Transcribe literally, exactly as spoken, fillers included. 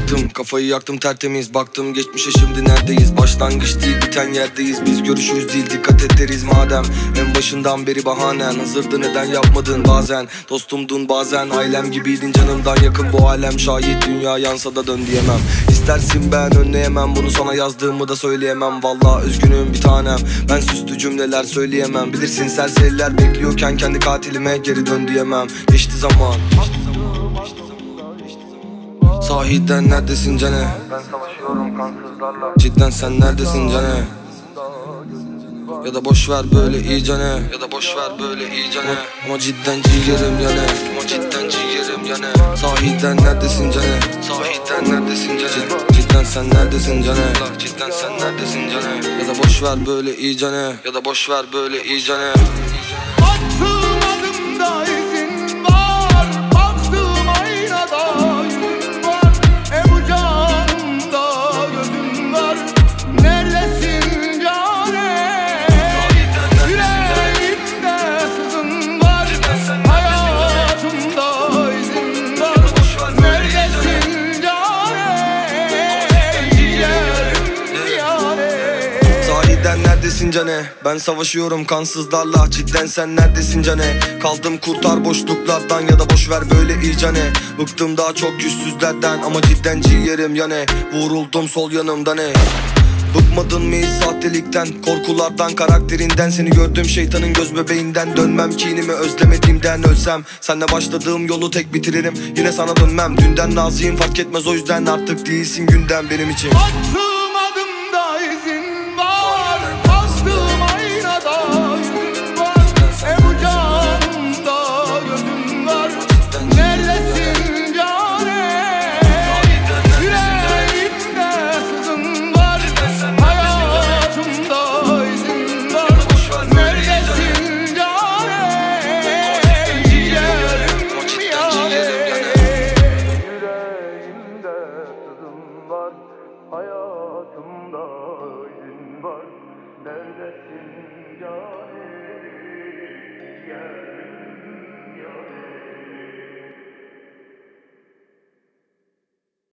yaktım, kafayı yaktım tertemiz. Baktım geçmişe şimdi neredeyiz? Başlangıç değil biten yerdeyiz. Biz görüşürüz değil dikkat ederiz madem. En başından beri bahanen hazırdı, neden yapmadın bazen? Dostumdun bazen, ailem gibiydin canımdan yakın bu alem. Şayet dünya yansa da dön diyemem. İstersin ben önleyemem bunu, sana yazdığımı da söyleyemem. Vallahi üzgünüm bir tanem, ben süslü cümleler söyleyemem. Bilirsin serseriler bekliyorken kendi katilime geri dön diyemem. Geçti zaman. Sahiden neredesin cane? Ben savaşıyorum kansızlarla. Cidden sen neredesin cane? Ya da boş ver böyle iyi cane. Ya da boş ver böyle iyi cane. Ama cidden ciğerim yane. Ama cidden ciğerim yane. Sahiden neredesin cane? Sahiden neredesin cane? Cidden sen neredesin cane? Cidden sen neredesin cane? Ya da boş ver böyle iyi cane. Ya da boş ver böyle iyi cane. Attığım adımda izin var, baktığım aynada yüzün var. E bu canımda gözün var, neredesin cane? Yüreğimde sızın var, hayatımda izin var. Neredesin cane? Ciğerim yâre. Sahiden neredesin cane? Ben savaşıyorum kansızlarla. Cidden sen neredesin cane? Kaldım kurtar boşluklardan ya da boş ver böyle iyi cane. Bıktım daha çok yüzsüzlerden ama cidden ciğerim yane. Vuruldum sol yanımda ne? Bıkmadın mı hiç sahtelikten, korkulardan, karakterinden? Seni gördüğüm şeytanın göz bebeğinden. Dönmem kinimi özlemediğimden, ölsem senle başladığım yolu tek bitiririm. Yine sana dönmem, dünden razıyım fark etmez o yüzden. Artık değilsin gündem benim için. Attığım